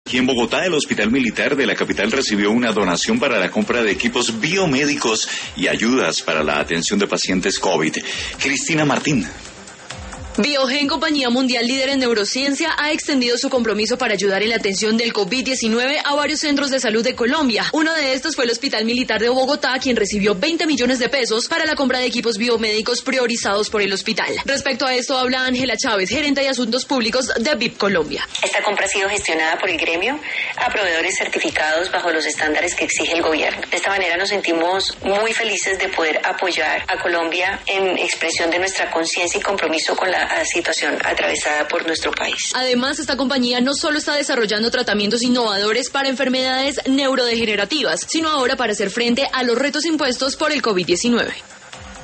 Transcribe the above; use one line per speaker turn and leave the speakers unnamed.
Aquí en Bogotá, el Hospital Militar de la capital recibió una donación para la compra de equipos biomédicos y ayudas para la atención de pacientes COVID. Cristina Martín.
Biogen, compañía mundial líder en neurociencia, ha extendido su compromiso para ayudar en la atención del COVID-19 a varios centros de salud de Colombia. Uno de estos fue el Hospital Militar de Bogotá, quien recibió 20 millones de pesos para la compra de equipos biomédicos priorizados por el hospital. Respecto a esto habla Ángela Chávez, gerente de Asuntos Públicos de VIP Colombia.
Esta compra ha sido gestionada por el gremio a proveedores certificados bajo los estándares que exige el gobierno. De esta manera nos sentimos muy felices de poder apoyar a Colombia en expresión de nuestra conciencia y compromiso con la situación atravesada por nuestro país.
Además, esta compañía no solo está desarrollando tratamientos innovadores para enfermedades neurodegenerativas, sino ahora para hacer frente a los retos impuestos por el COVID-19.